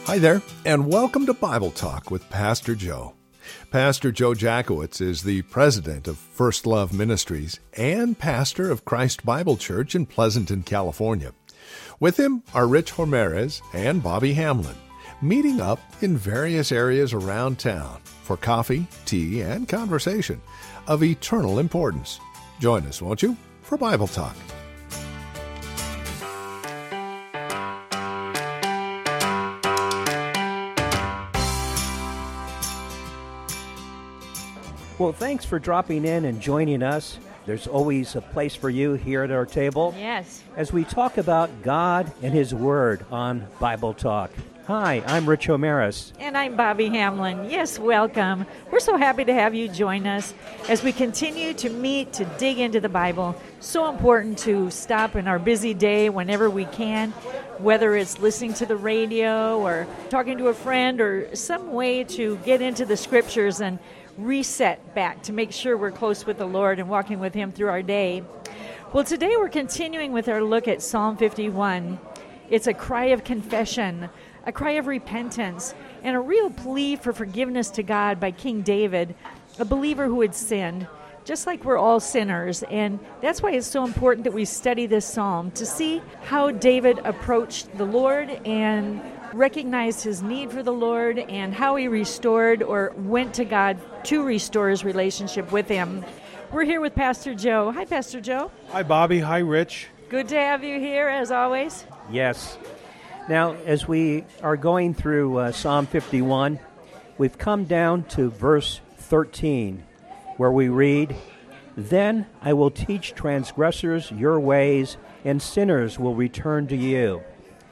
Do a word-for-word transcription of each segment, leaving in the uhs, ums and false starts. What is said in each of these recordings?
Hi there, and welcome to Bible Talk with Pastor Joe. Pastor Joe Jackowitz is the president of First Love Ministries and pastor of Christ Bible Church in Pleasanton, California. With him are Rich Ramirez and Bobby Hamlin, meeting up in various areas around town for coffee, tea, and conversation of eternal importance. Join us, won't you, for Bible Talk. Well, thanks for dropping in and joining us. There's always a place for you here at our table. Yes. As we talk about God and His Word on Bible Talk. Hi, I'm Rich Ramirez. And I'm Bobby Hamlin. Yes, welcome. We're so happy to have you join us as we continue to meet to dig into the Bible. So important to stop in our busy day whenever we can, whether it's listening to the radio or talking to a friend or some way to get into the Scriptures and reset back to make sure we're close with the Lord and walking with Him through our day. Well, today we're continuing with our look at Psalm fifty-one. It's a cry of confession, a cry of repentance, and a real plea for forgiveness to God by King David, a believer who had sinned, just like we're all sinners. And that's why it's so important that we study this psalm to see how David approached the Lord and recognized his need for the Lord and how he restored or went to God to restore his relationship with Him. We're here with Pastor Joe. Hi, Pastor Joe. Hi, Bobby. Hi, Rich. Good to have you here, as always. Yes. Now, as we are going through uh, Psalm fifty-one, we've come down to verse thirteen, where we read, "Then I will teach transgressors your ways, and sinners will return to you."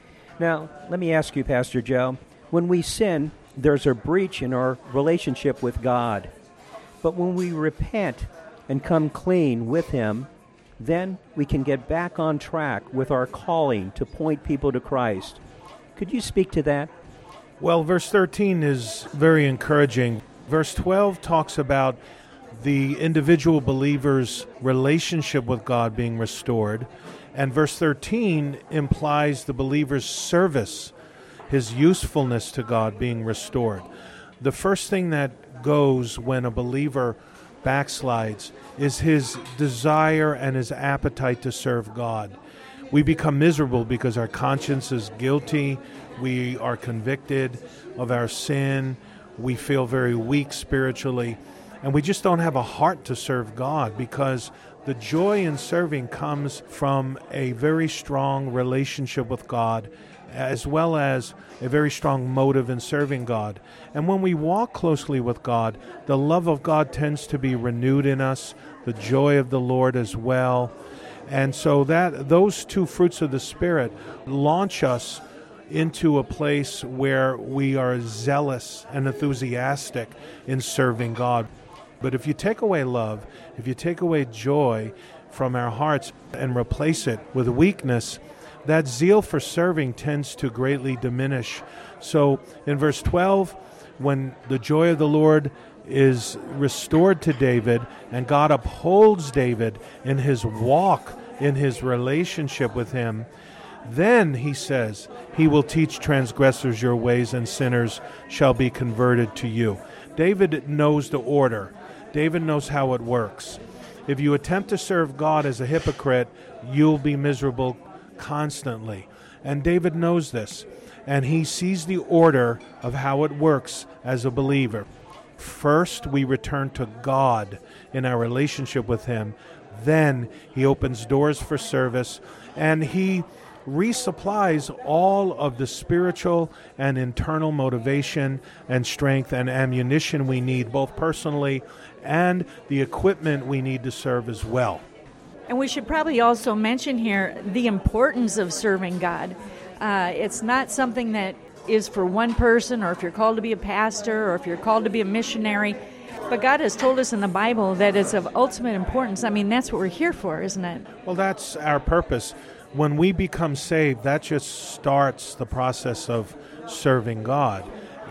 Now, let me ask you, Pastor Joe, when we sin, there's a breach in our relationship with God. But when we repent and come clean with Him, then we can get back on track with our calling to point people to Christ. Could you speak to that? Well, verse thirteen is very encouraging. Verse twelve talks about the individual believer's relationship with God being restored. And verse thirteen implies the believer's service, his usefulness to God being restored. The first thing that goes when a believer backslides is his desire and his appetite to serve God. We become miserable because our conscience is guilty. We are convicted of our sin. We feel very weak spiritually. And we just don't have a heart to serve God because the joy in serving comes from a very strong relationship with God, as well as a very strong motive in serving God. And when we walk closely with God, the love of God tends to be renewed in us, the joy of the Lord as well. And so that those two fruits of the Spirit launch us into a place where we are zealous and enthusiastic in serving God. But if you take away love, if you take away joy from our hearts and replace it with weakness, that zeal for serving tends to greatly diminish. So in verse twelve, when the joy of the Lord is restored to David and God upholds David in his walk, in his relationship with Him, then, he says, He will teach transgressors your ways and sinners shall be converted to you. David knows the order. David knows how it works. If you attempt to serve God as a hypocrite, you'll be miserable constantly. And David knows this. And he sees the order of how it works as a believer. First, we return to God in our relationship with Him. Then He opens doors for service, and He resupplies all of the spiritual and internal motivation and strength and ammunition we need, both personally and the equipment we need to serve as well. And we should probably also mention here the importance of serving God. Uh, it's not something that is for one person, or if you're called to be a pastor, or if you're called to be a missionary. But God has told us in the Bible that it's of ultimate importance. I mean, that's what we're here for, isn't it? Well, that's our purpose. When we become saved, that just starts the process of serving God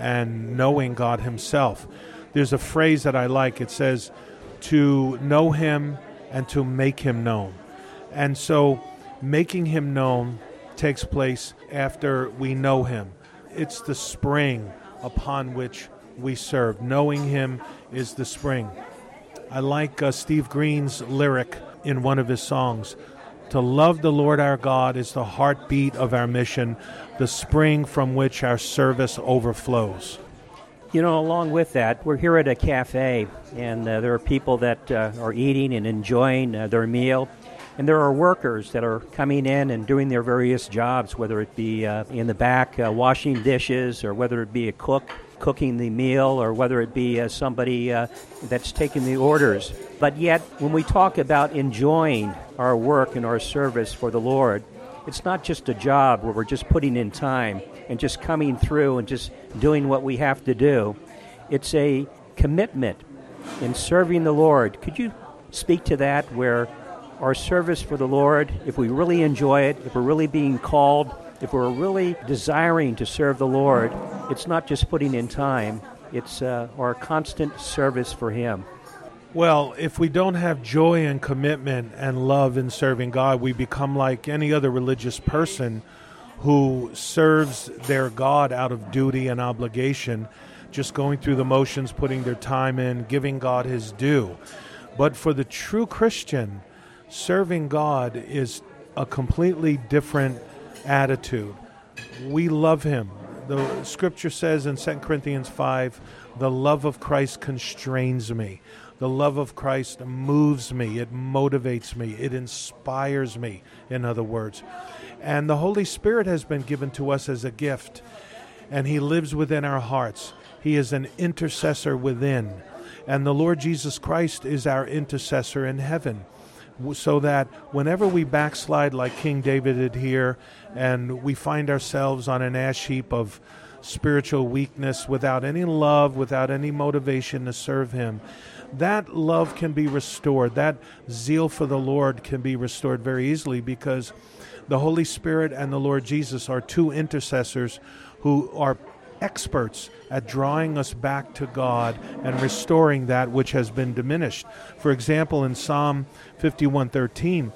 and knowing God Himself. There's a phrase that I like. It says, to know Him and to make Him known. And so making Him known takes place after we know Him. it's the spring upon which we serve. Knowing him is the spring. I like uh, Steve Green's lyric in one of his songs. To love the Lord our God is the heartbeat of our mission, the spring from which our service overflows. You know, along with that, we're here at a cafe, and uh, there are people that uh, are eating and enjoying uh, their meal. And there are workers that are coming in and doing their various jobs, whether it be uh, in the back uh, washing dishes, or whether it be a cook cooking the meal, or whether it be uh, somebody uh, that's taking the orders. But yet, when we talk about enjoying our work and our service for the Lord, it's not just a job where we're just putting in time and just coming through and just doing what we have to do. It's a commitment in serving the Lord. Could you speak to that, where our service for the Lord, if we really enjoy it, if we're really being called, if we're really desiring to serve the Lord, it's not just putting in time, it's uh, our constant service for Him. Well, if we don't have joy and commitment and love in serving God, we become like any other religious person who serves their God out of duty and obligation, just going through the motions, putting their time in, giving God His due. But for the true Christian, serving God is a completely different attitude. We love Him. The Scripture says in Second Corinthians five, the love of Christ constrains me. The love of Christ moves me. It motivates me. It inspires me, in other words. And the Holy Spirit has been given to us as a gift, and He lives within our hearts. He is an intercessor within. And the Lord Jesus Christ is our intercessor in heaven, so that whenever we backslide like King David did here, and we find ourselves on an ash heap of spiritual weakness, without any love, without any motivation to serve Him, that love can be restored. That zeal for the Lord can be restored very easily, because the Holy Spirit and the Lord Jesus are two intercessors who are experts at drawing us back to God and restoring that which has been diminished. For example, in Psalm fifty-one thirteen,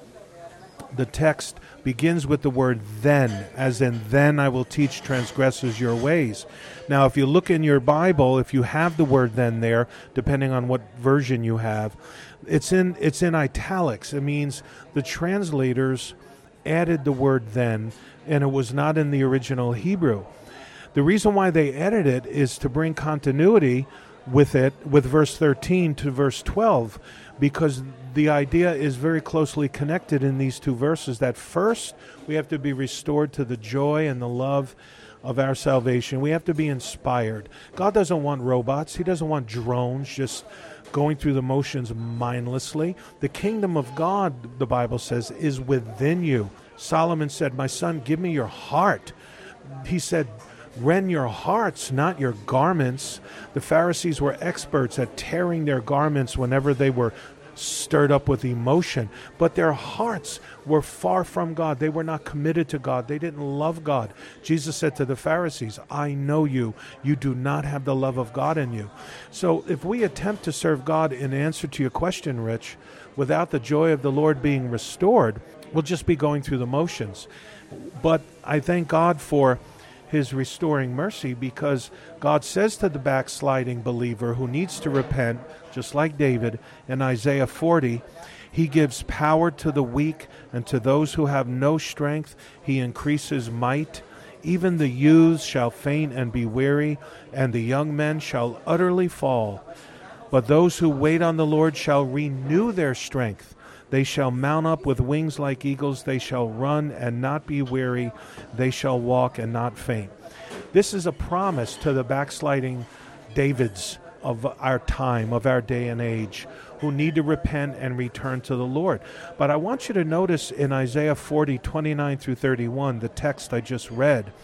the text begins with the word then, as in, then I will teach transgressors your ways. Now, if you look in your Bible, if you have the word then there, depending on what version you have, it's in it's in italics. It means the translators added the word then, and it was not in the original Hebrew. The reason why they added it is to bring continuity with it, with verse thirteen to verse twelve, because the idea is very closely connected in these two verses, that first we have to be restored to the joy and the love of our salvation. We have to be inspired. God doesn't want robots. He doesn't want drones just going through the motions mindlessly. The kingdom of God, the Bible says, is within you. Solomon said, my son, give me your heart. He said, rend your hearts, not your garments. The Pharisees were experts at tearing their garments whenever they were stirred up with emotion, but their hearts were far from God. They were not committed to God. They didn't love God. Jesus said to the Pharisees, I know you. You do not have the love of God in you. So if we attempt to serve God, in answer to your question, Rich, without the joy of the Lord being restored, we'll just be going through the motions. But I thank God for His restoring mercy, because God says to the backsliding believer who needs to repent, just like David in Isaiah forty, He gives power to the weak, and to those who have no strength He increases might. Even the youths shall faint and be weary, and the young men shall utterly fall. But those who wait on the Lord shall renew their strength. They shall mount up with wings like eagles. They shall run and not be weary. They shall walk and not faint. This is a promise to the backsliding Davids of our time, of our day and age, who need to repent and return to the Lord. But I want you to notice in Isaiah forty, twenty-nine through thirty-one, the text I just read,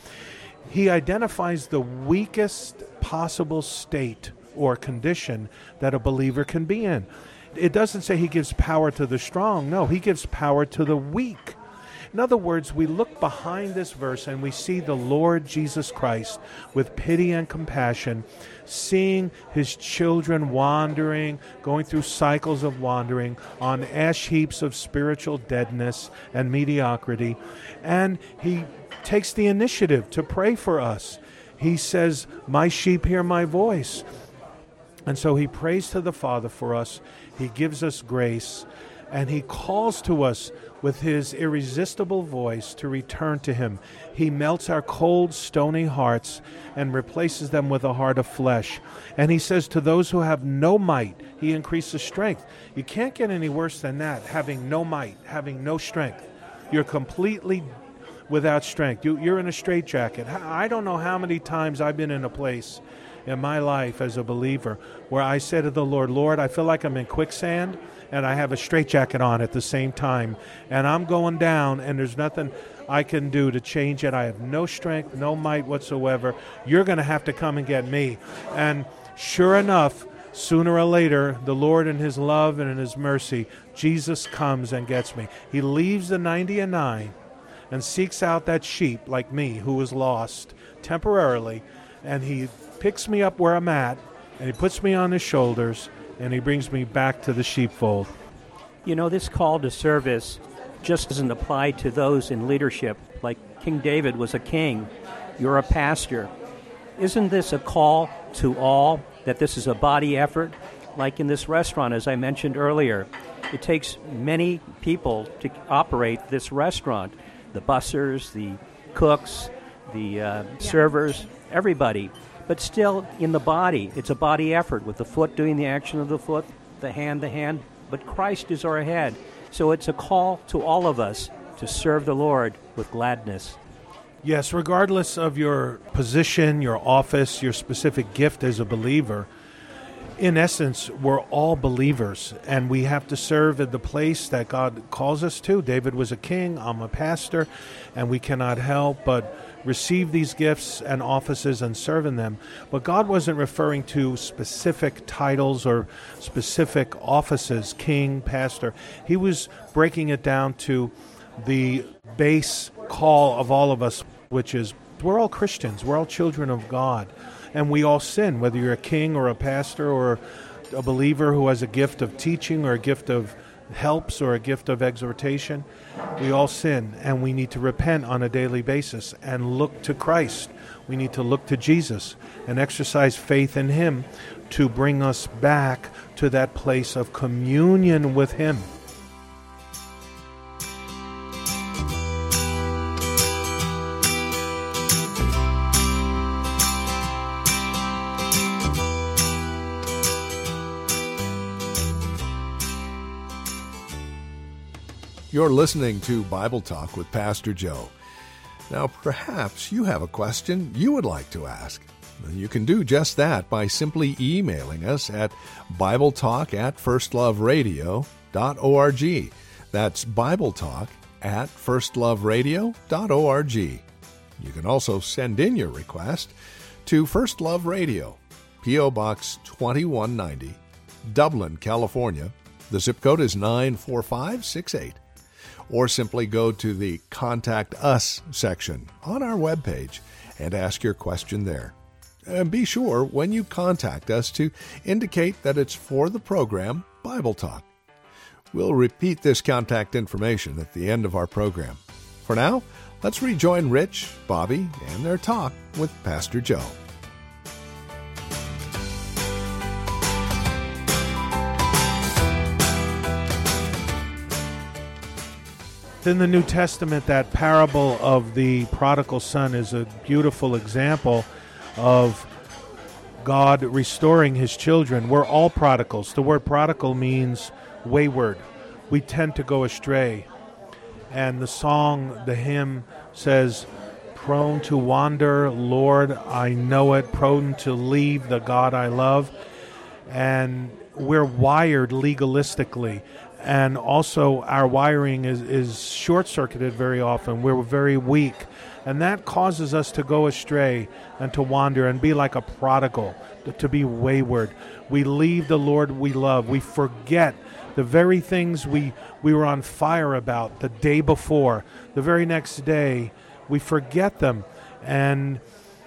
he identifies the weakest possible state or condition that a believer can be in. It doesn't say he gives power to the strong. No, he gives power to the weak. In other words, we look behind this verse and we see the Lord Jesus Christ with pity and compassion, seeing His children wandering, going through cycles of wandering on ash heaps of spiritual deadness and mediocrity. And He takes the initiative to pray for us. He says, my sheep hear my voice. And so he prays to the Father for us. He gives us grace, and he calls to us with his irresistible voice to return to him. He melts our cold, stony hearts and replaces them with a heart of flesh. And he says to those who have no might, he increases strength. You can't get any worse than that, having no might, having no strength. You're completely without strength. You, you're in a straitjacket. I don't know how many times I've been in a place in my life as a believer where I said to the Lord, Lord, I feel like I'm in quicksand, and I have a straitjacket on at the same time, and I'm going down, and there's nothing I can do to change it. I have no strength, no might whatsoever. You're going to have to come and get me. And sure enough, sooner or later, the Lord in his love and in his mercy, Jesus comes and gets me. He leaves the ninety and nine and seeks out that sheep like me who was lost temporarily, and he picks me up where I'm at, and he puts me on his shoulders, and he brings me back to the sheepfold. You know, this call to service just doesn't apply to those in leadership. Like King David was a king. You're a pastor. Isn't this a call to all, that this is a body effort? Like in this restaurant, as I mentioned earlier, it takes many people to operate this restaurant. The bussers, the cooks, the uh, yeah. servers, everybody. But still, in the body, it's a body effort, with the foot doing the action of the foot, the hand, the hand. But Christ is our head. So it's a call to all of us to serve the Lord with gladness. Yes, regardless of your position, your office, your specific gift as a believer, in essence, we're all believers, and we have to serve at the place that God calls us to. David was a king, I'm a pastor, and we cannot help but receive these gifts and offices and serve in them. But God wasn't referring to specific titles or specific offices, king, pastor. He was breaking it down to the base call of all of us, which is we're all Christians, we're all children of God. And we all sin, whether you're a king or a pastor or a believer who has a gift of teaching or a gift of helps or a gift of exhortation. We all sin, and we need to repent on a daily basis and look to Christ. We need to look to Jesus and exercise faith in him to bring us back to that place of communion with him. You're listening to Bible Talk with Pastor Joe. Now, perhaps you have a question you would like to ask. You can do just that by simply emailing us at BibleTalk at firstloveradio dot org. That's BibleTalk at firstloveradio dot org. You can also send in your request to First Love Radio, P O. Box twenty-one ninety, Dublin, California. The zip code is nine four five six eight. Or simply go to the Contact Us section on our webpage and ask your question there. And be sure, when you contact us, to indicate that it's for the program Bible Talk. We'll repeat this contact information at the end of our program. For now, let's rejoin Rich, Bobby, and their talk with Pastor Joe. In the New Testament, that parable of the prodigal son is a beautiful example of God restoring his children. We're all prodigals. The word prodigal means wayward. We tend to go astray. And the song, the hymn says, prone to wander, Lord, I know it, prone to leave the God I love. And we're wired legalistically. And also our wiring is, is short-circuited very often. We're very weak. And that causes us to go astray and to wander and be like a prodigal, to be wayward. We leave the Lord we love. We forget the very things we, we were on fire about the day before. The very next day, we forget them. And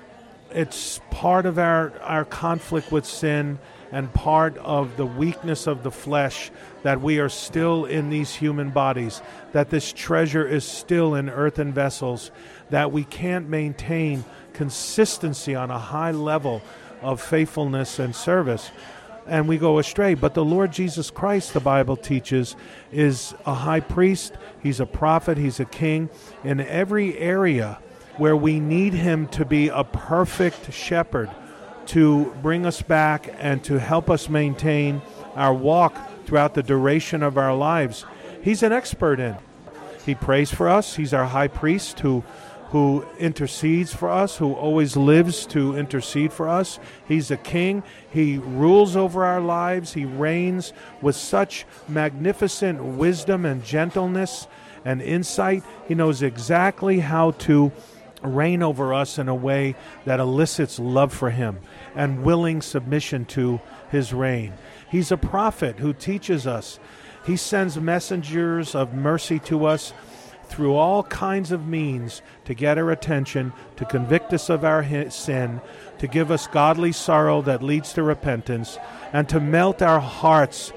it's part of our, our conflict with sin and part of the weakness of the flesh that we are still in these human bodies, that this treasure is still in earthen vessels, that we can't maintain consistency on a high level of faithfulness and service, and we go astray. But the Lord Jesus Christ, the Bible teaches, is a high priest, he's a prophet, he's a king. In every area where we need him to be a perfect shepherd, to bring us back and to help us maintain our walk throughout the duration of our lives, he's an expert in. He prays for us. He's our high priest who who intercedes for us, who always lives to intercede for us. He's a king. He rules over our lives. He reigns with such magnificent wisdom and gentleness and insight. He knows exactly how to reign over us in a way that elicits love for him and willing submission to his reign. He's a prophet who teaches us. He sends messengers of mercy to us through all kinds of means to get our attention, to convict us of our sin, to give us godly sorrow that leads to repentance, and to melt our hearts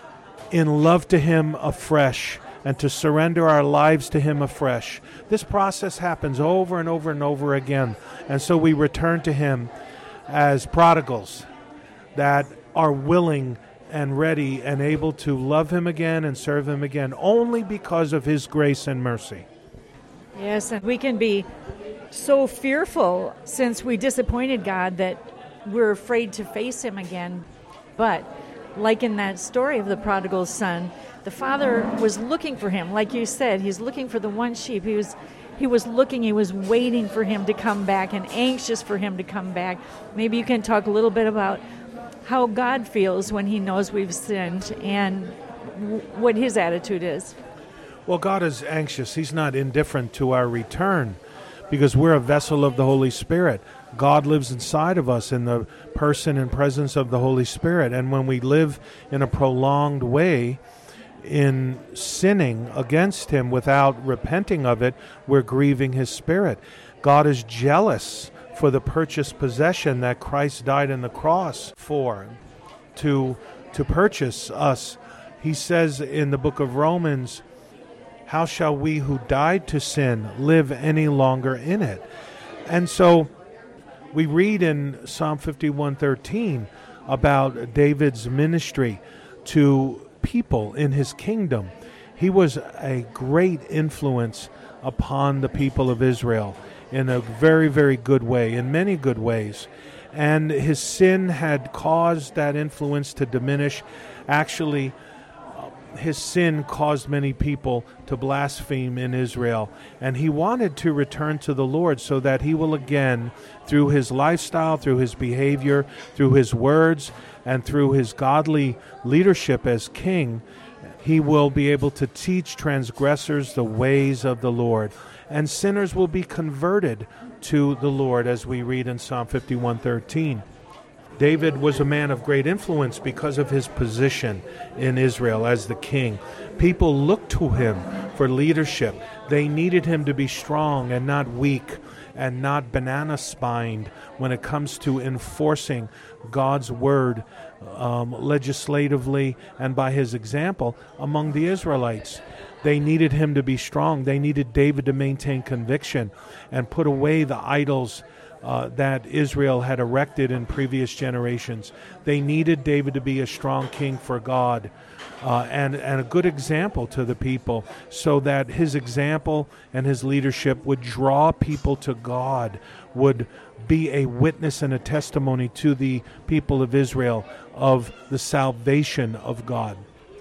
in love to him afresh, and to surrender our lives to him afresh. This process happens over and over and over again, and so we return to him as prodigals that are willing and ready and able to love him again and serve him again, only because of his grace and mercy. Yes, and we can be so fearful since we disappointed God that we're afraid to face him again. But like in that story of the prodigal son, the father was looking for him. Like you said, he's looking for the one sheep. He was he was looking, he was waiting for him to come back and anxious for him to come back. Maybe you can talk a little bit about how God feels when he knows we've sinned and w- what his attitude is. Well, God is anxious. He's not indifferent to our return because we're a vessel of the Holy Spirit. God lives inside of us in the person and presence of the Holy Spirit. And when we live in a prolonged way in sinning against him without repenting of it, we're grieving his Spirit. God is jealous for the purchased possession that Christ died on the cross for, to to purchase us. He says in the book of Romans, how shall we who died to sin live any longer in it? And so we read in Psalm fifty-one thirteen about David's ministry to people in his kingdom. He was a great influence upon the people of Israel in a very, very good way, in many good ways. And his sin had caused that influence to diminish. Actually, his sin caused many people to blaspheme in Israel. And he wanted to return to the Lord so that he will again, through his lifestyle, through his behavior, through his words, and through his godly leadership as king, he will be able to teach transgressors the ways of the Lord. And sinners will be converted to the Lord, as we read in Psalm fifty-one thirteen. David was a man of great influence because of his position in Israel as the king. People looked to him for leadership. They needed him to be strong and not weak and not banana-spined when it comes to enforcing God's word um, legislatively and by his example among the Israelites. They needed him to be strong. They needed David to maintain conviction and put away the idols uh, that Israel had erected in previous generations. They needed David to be a strong king for God uh, and, and a good example to the people, so that his example and his leadership would draw people to God, would be a witness and a testimony to the people of Israel of the salvation of God.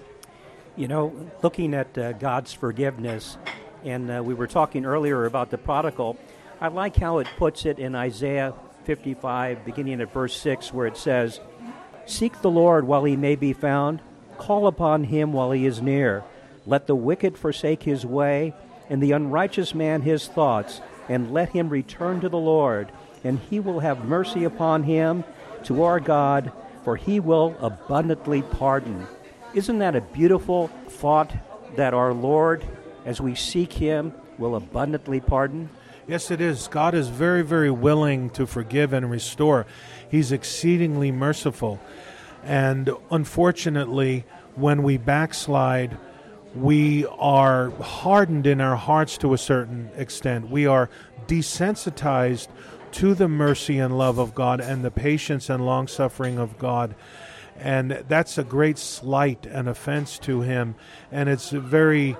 You know, looking at uh, God's forgiveness, and uh, we were talking earlier about the prodigal, I like how it puts it in Isaiah fifty-five, beginning at verse six, where it says, "Seek the Lord while he may be found, call upon him while he is near. Let the wicked forsake his way, and the unrighteous man his thoughts, and let him return to the Lord, and he will have mercy upon him, to our God, for he will abundantly pardon." Isn't that a beautiful thought, that our Lord, as we seek him, will abundantly pardon? Yes, it is. God is very, very willing to forgive and restore. He's exceedingly merciful. And unfortunately, when we backslide, we are hardened in our hearts to a certain extent. We are desensitized to the mercy and love of God and the patience and long-suffering of God. And that's a great slight and offense to Him. And it's very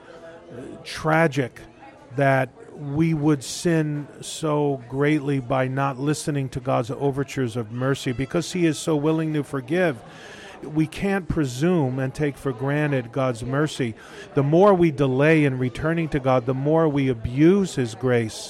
tragic that we would sin so greatly by not listening to God's overtures of mercy, because He is so willing to forgive. We can't presume and take for granted God's mercy. The more we delay in returning to God, the more we abuse His grace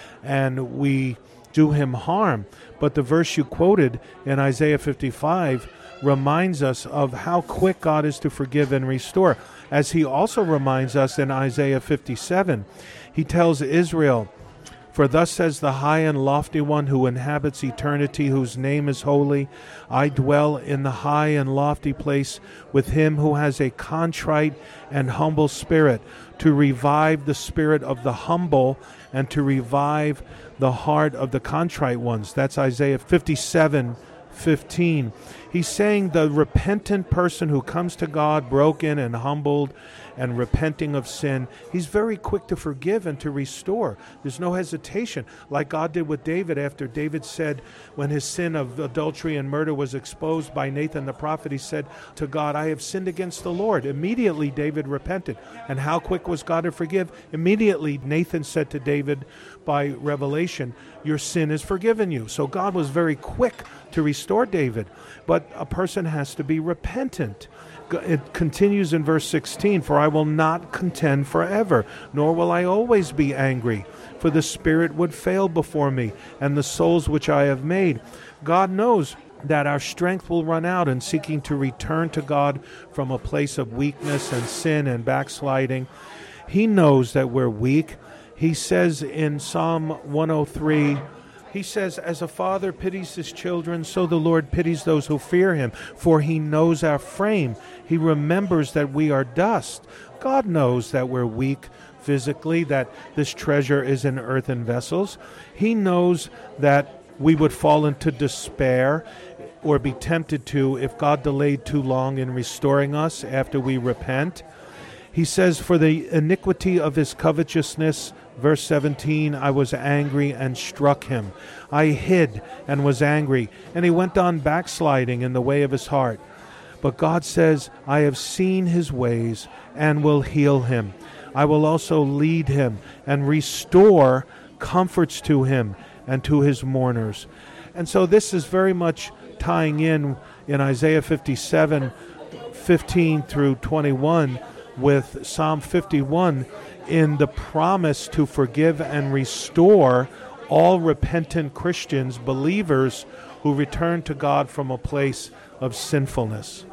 and we do Him harm. But the verse you quoted in Isaiah fifty-five reminds us of how quick God is to forgive and restore, as He also reminds us in Isaiah fifty-seven. He tells Israel, "For thus says the high and lofty one who inhabits eternity, whose name is holy, I dwell in the high and lofty place with him who has a contrite and humble spirit, to revive the spirit of the humble and to revive the heart of the contrite ones." That's Isaiah fifty-seven fifteen. He's saying the repentant person who comes to God broken and humbled and repenting of sin, He's very quick to forgive and to restore. There's no hesitation, like God did with David after David said, when his sin of adultery and murder was exposed by Nathan the prophet, he said to God, "I have sinned against the Lord." Immediately David repented. And how quick was God to forgive? Immediately Nathan said to David by revelation, "Your sin is forgiven you." So God was very quick to restore David. But a person has to be repentant. It continues in verse sixteen, "For I will not contend forever, nor will I always be angry, for the spirit would fail before me, and the souls which I have made." God knows that our strength will run out in seeking to return to God from a place of weakness and sin and backsliding. He knows that we're weak. He says in Psalm one oh three, He says, "As a father pities his children, so the Lord pities those who fear Him, for He knows our frame. He remembers that we are dust." God knows that we're weak physically, that this treasure is in earthen vessels. He knows that we would fall into despair or be tempted to if God delayed too long in restoring us after we repent. He says, "For the iniquity of his covetousness," verse seventeen, "I was angry and struck him. I hid and was angry." And he went on backsliding in the way of his heart. But God says, "I have seen his ways and will heal him. I will also lead him and restore comforts to him and to his mourners." And so this is very much tying in in Isaiah fifty-seven, fifteen through twenty-one with Psalm fifty-one, in the promise to forgive and restore all repentant Christians, believers who return to God from a place of sinfulness.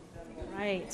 Right.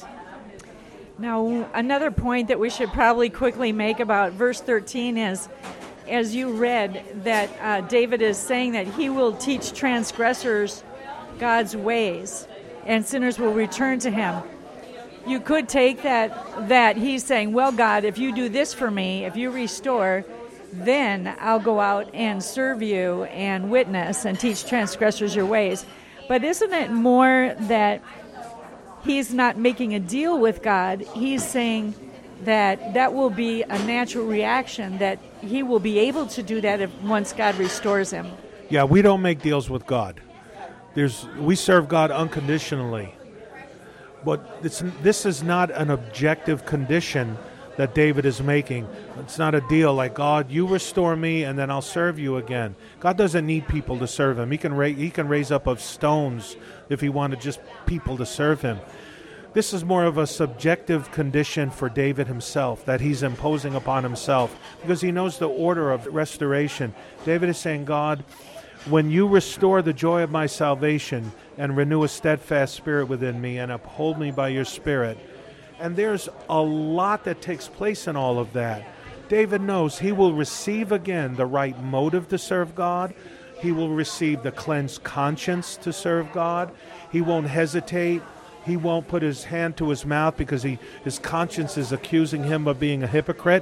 Now, another point that we should probably quickly make about verse thirteen is, as you read, that uh, David is saying that he will teach transgressors God's ways, and sinners will return to him. You could take that that he's saying, well, God, if you do this for me, if you restore, then I'll go out and serve you and witness and teach transgressors your ways. But isn't it more that he's not making a deal with God? He's saying that that will be a natural reaction, that he will be able to do that if once God restores him. Yeah, we don't make deals with God. There's we serve God unconditionally. But it's, this is not an objective condition that David is making. It's not a deal like, God, you restore me and then I'll serve you again. God doesn't need people to serve him. He can, ra- he can raise up of stones if he wanted just people to serve him. This is more of a subjective condition for David himself that he's imposing upon himself because he knows the order of restoration. David is saying, God, when you restore the joy of my salvation and renew a steadfast spirit within me and uphold me by your spirit. And there's a lot that takes place in all of that. David knows he will receive again the right motive to serve God. He will receive the cleansed conscience to serve God. He won't hesitate. He won't put his hand to his mouth because he, his conscience is accusing him of being a hypocrite.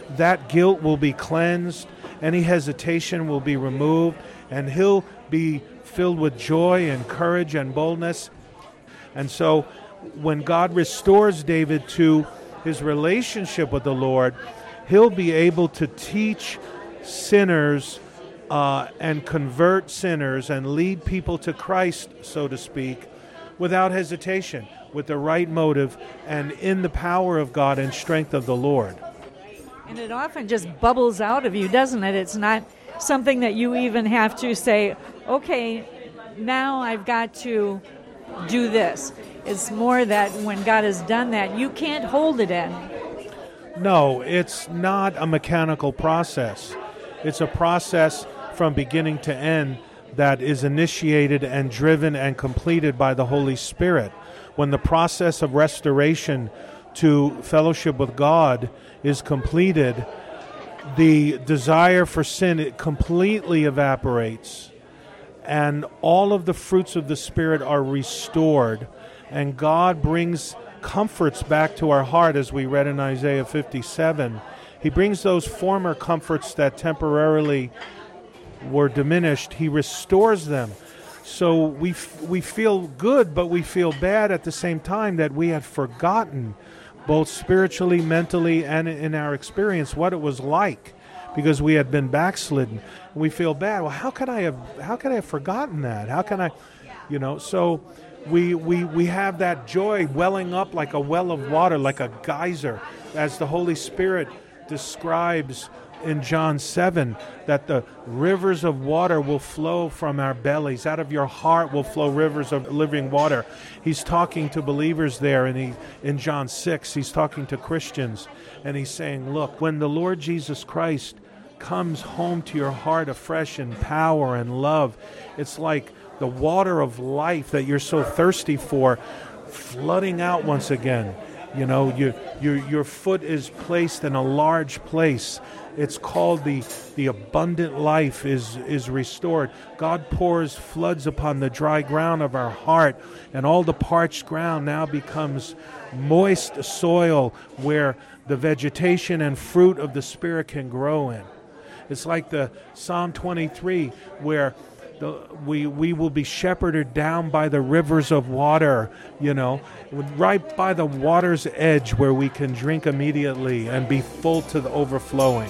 that guilt will be cleansed, any hesitation will be removed, and he'll be filled with joy and courage and boldness. And so when God restores David to his relationship with the Lord, he'll be able to teach sinners uh, and convert sinners and lead people to Christ, so to speak, without hesitation, with the right motive, and in the power of God and strength of the Lord. And it often just bubbles out of you, doesn't it? It's not something that you even have to say, okay, now I've got to do this. It's more that when God has done that, you can't hold it in. No, it's not a mechanical process. It's a process from beginning to end that is initiated and driven and completed by the Holy Spirit. When the process of restoration to fellowship with God is completed, the desire for sin, it completely evaporates, and all of the fruits of the Spirit are restored, and God brings comforts back to our heart, as we read in Isaiah fifty-seven. He brings those former comforts that temporarily were diminished. He restores them. So we f- we feel good, but we feel bad at the same time that we had forgotten, both spiritually, mentally, and in our experience, what it was like, because we had been backslidden. We feel bad. Well, how could I have? How could I have forgotten that? How can I, you know? So we we we have that joy welling up like a well of water, like a geyser, as the Holy Spirit describes in John seven, that the rivers of water will flow from our bellies. Out of your heart will flow rivers of living water. He's talking to believers there, and he, in John six, he's talking to Christians, and he's saying, look, when the Lord Jesus Christ comes home to your heart afresh in power and love, it's like the water of life that you're so thirsty for flooding out once again. You know, your your your foot is placed in a large place. It's called the the abundant life is is restored. God pours floods upon the dry ground of our heart, and all the parched ground now becomes moist soil where the vegetation and fruit of the Spirit can grow in. It's like the Psalm twenty-three, where The, we we will be shepherded down by the rivers of water, you know, right by the water's edge where we can drink immediately and be full to the overflowing.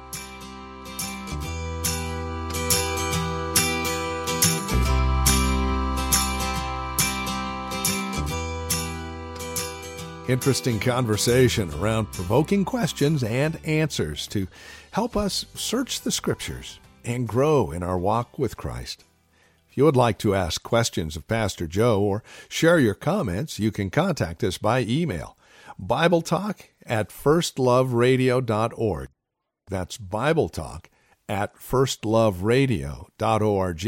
Interesting conversation around provoking questions and answers to help us search the Scriptures and grow in our walk with Christ. If you would like to ask questions of Pastor Joe or share your comments, you can contact us by email, BibleTalk at firstloveradio dot org. That's BibleTalk at firstloveradio dot org.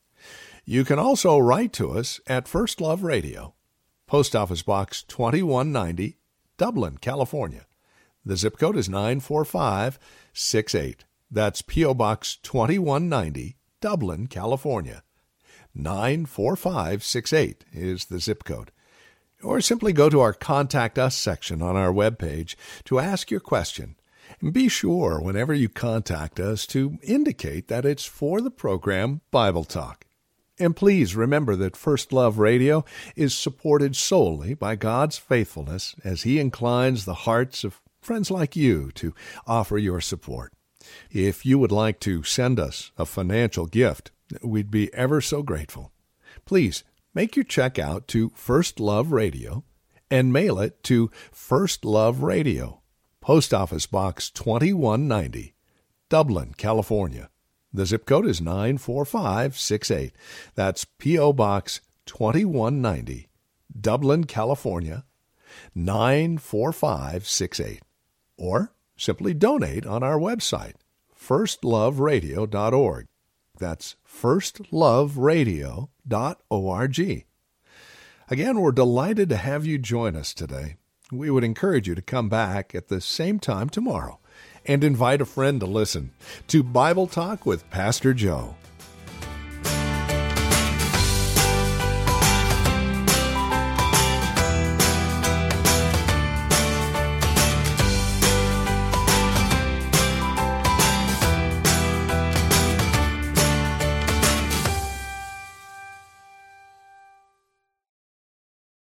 You can also write to us at First Love Radio, Post Office Box twenty-one ninety, Dublin, California. The zip code is nine four five six eight. That's P O. Box twenty-one ninety, Dublin, California. nine four five six eight is the zip code. Or simply go to our Contact Us section on our webpage to ask your question. And be sure, whenever you contact us, to indicate that it's for the program Bible Talk. And please remember that First Love Radio is supported solely by God's faithfulness as He inclines the hearts of friends like you to offer your support. If you would like to send us a financial gift, we'd be ever so grateful. Please make your check out to First Love Radio and mail it to First Love Radio, Post Office Box twenty-one ninety, Dublin, California. The zip code is nine four five six eight. That's P O. Box twenty-one ninety, Dublin, California, nine four five six eight. Or simply donate on our website, first love radio dot org. That's first love radio dot org. Again, we're delighted to have you join us today. We would encourage you to come back at the same time tomorrow and invite a friend to listen to Bible Talk with Pastor Joe.